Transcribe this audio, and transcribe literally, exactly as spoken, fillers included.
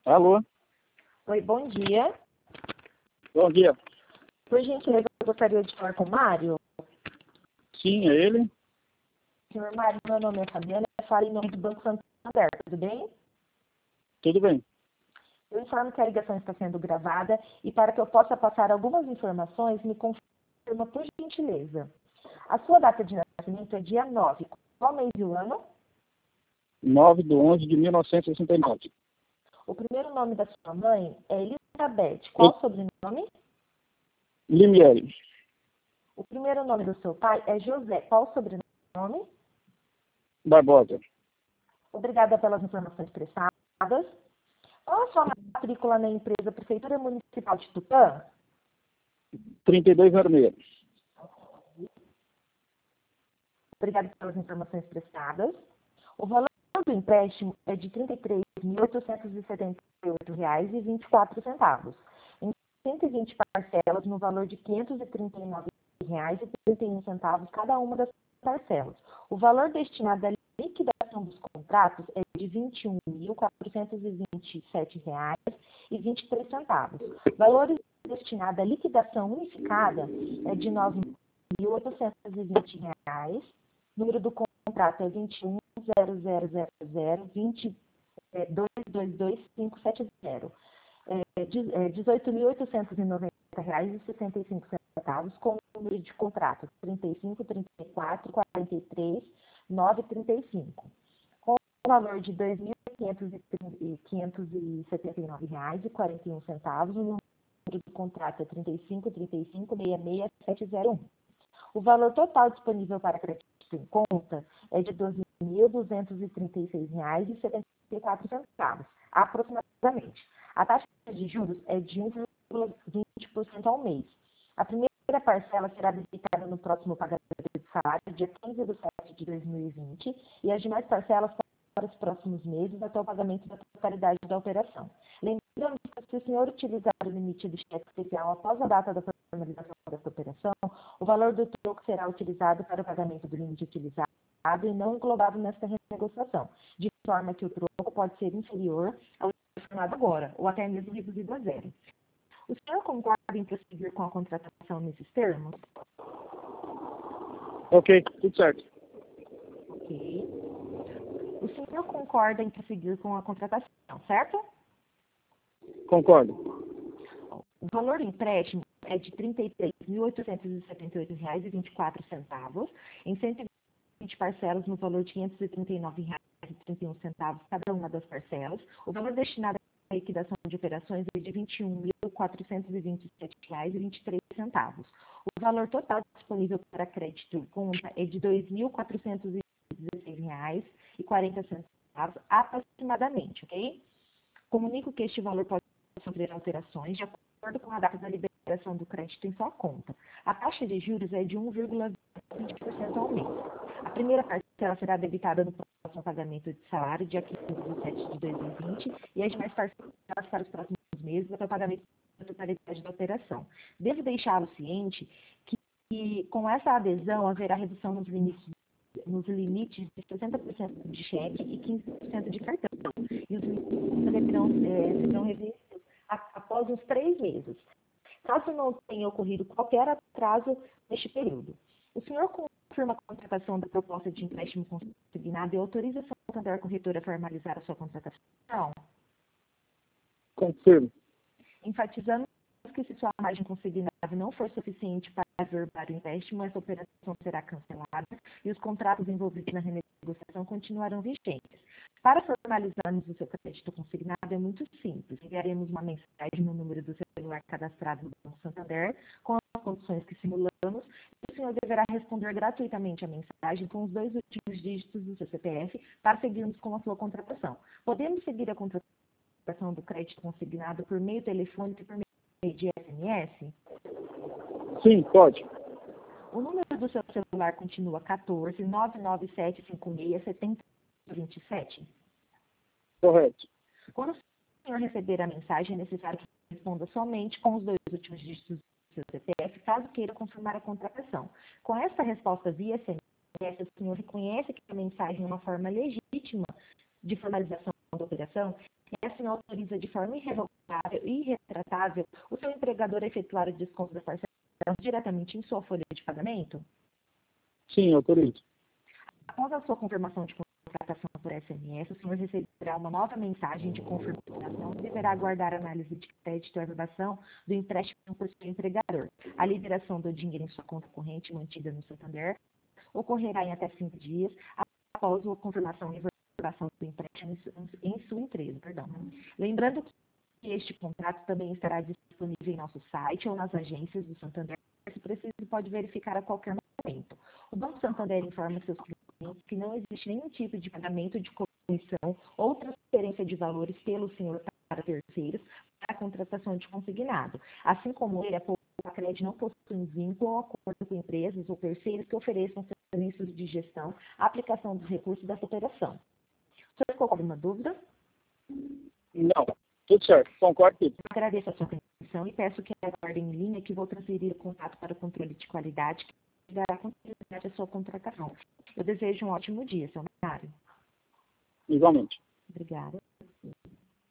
Alô? Oi, bom dia. Bom dia. Por gentileza, eu gostaria de falar com o Mário. Sim, é ele? Senhor Mário, meu nome é Fabiana, eu falo em nome do Banco Santander, tudo bem? Tudo bem. Eu informo que a ligação está sendo gravada e para que eu possa passar algumas informações, me confirma por gentileza. A sua data de nascimento é dia nove. Qual mês e o ano? nove de onze de mil novecentos e sessenta e nove. O primeiro nome da sua mãe é Elizabeth. Qual o sobrenome? Limieri. O primeiro nome do seu pai é José. Qual o sobrenome? Barbosa. Obrigada pelas informações prestadas. Qual a sua matrícula na empresa Prefeitura Municipal de Tupã? trinta e dois zero seis. Obrigada pelas informações prestadas. O valor do empréstimo é de trinta e três mil oitocentos e setenta e oito reais e vinte e quatro centavos, em cento e vinte parcelas no valor de quinhentos e trinta e nove reais e trinta e um centavos cada uma das parcelas. O valor destinado à liquidação dos contratos é de vinte e um mil quatrocentos e vinte e sete reais e vinte e três centavos. Valores destinados à liquidação unificada é de nove mil oitocentos e vinte reais. Número do contrato é vinte e um zero zero zero zero vinte dois dois dois cinco sete zero. É dezoito mil oitocentos e noventa reais e sessenta e cinco centavos, com o número de contrato trinta e cinco, trinta e quatro, quarenta e três, nove, trinta e cinco. Com o valor de dois mil quinhentos e setenta e nove reais e quarenta e um centavos, o número do contrato é trinta e cinco, trinta e cinco, sessenta e seis, sete zero um. O valor total disponível para crédito em conta é de doze mil duzentos e trinta e seis reais e setenta e quatro centavos, aproximadamente. A taxa de juros é de um vírgula vinte por cento ao mês. A primeira parcela será debitada no próximo pagamento de salário, dia quinze de setembro de dois mil e vinte, e as demais parcelas para os próximos meses até o pagamento da totalidade da operação. Lembrando que se o senhor utilizar o limite do cheque especial após a data da formalização dessa operação, o valor do troco será utilizado para o pagamento do limite utilizado e não englobado nesta renegociação, de forma que o troco pode ser inferior ao informado agora, ou até mesmo reduzido a zero. O senhor concorda em prosseguir com a contratação nesses termos? Ok, tudo certo. Ok. O senhor concorda em prosseguir com a contratação, certo? Concordo. O valor do empréstimo é de trinta e três mil oitocentos e setenta e oito reais e vinte e quatro centavos, em cento e vinte parcelas no valor de quinhentos e trinta e nove reais e trinta e um centavos cada uma das parcelas. O valor destinado à liquidação de operações é de vinte e um mil quatrocentos e vinte e sete reais e vinte e três centavos. O valor total disponível para crédito em conta é de dois mil quatrocentos e dezesseis reais e quarenta centavos aproximadamente, ok? Comunico que este valor pode sofrer alterações de acordo com a data da liberação do crédito em sua conta. A taxa de juros é de um vírgula vinte por cento ao mês. A primeira parcela será debitada no próximo pagamento de salário, dia quinze de setembro de dois mil e vinte, e as demais parcelas para os próximos meses até o pagamento da totalidade da operação. Devo deixá-lo ciente que, que com essa adesão haverá redução nos limites nos limites de sessenta por cento de cheque e quinze por cento de cartão. E os limites serão, é, serão revistos após uns três meses, caso não tenha ocorrido qualquer atraso neste período. O senhor confirma a contratação da proposta de empréstimo consignado e autoriza a Santander Corretora a formalizar a sua contratação? Confirmo. Enfatizando que se sua margem consignada não for suficiente para averbar o empréstimo, essa operação será cancelada e os contratos envolvidos na renegociação continuarão vigentes. Para formalizarmos o seu crédito consignado é muito simples. Enviaremos uma mensagem no número do celular cadastrado no Banco Santander com as condições que simulamos e o senhor deverá responder gratuitamente a mensagem com os dois últimos dígitos do seu C P F para seguirmos com a sua contratação. Podemos seguir a contratação do crédito consignado por meio telefônico e por meio de S M S? Sim, pode. O número do seu celular continua quatorze, nove nove sete cinco seis, sete zero dois sete? Correto. Quando o senhor receber a mensagem, é necessário que responda somente com os dois últimos dígitos do seu C P F, caso queira confirmar a contratação. Com essa resposta via S M S, o senhor reconhece que a mensagem é uma forma legítima de formalização da operação. Essa assim autoriza de forma irrevogável e irretratável o seu empregador a efetuar o desconto da parcela diretamente em sua folha de pagamento? Sim, autorizo. Após a sua confirmação de contratação por S M S, o senhor receberá uma nova mensagem de confirmação e deverá aguardar a análise de crédito e aprovação do empréstimo por seu empregador. A liberação do dinheiro em sua conta corrente mantida no Santander ocorrerá em até cinco dias após a confirmação e aprovação do empréstimo em sua empresa. Perdão. Lembrando que este contrato também estará disponível em nosso site ou nas agências do Santander. Se preciso, pode verificar a qualquer momento. O Banco Santander informa seus clientes que não existe nenhum tipo de pagamento de comissão ou transferência de valores pelo senhor para terceiros para a contratação de consignado. Assim como ele, a Poupa-Cred não possui vínculo ou acordo com empresas ou terceiros que ofereçam serviços de gestão, aplicação dos recursos dessa operação. O senhor ficou com alguma dúvida? Não, tudo certo, concordo com isso. Agradeço a sua atenção e peço que aguardem em linha que vou transferir o contato para o controle de qualidade que dará continuidade à sua contratação. Eu desejo um ótimo dia, seu Mário. Igualmente. Obrigada.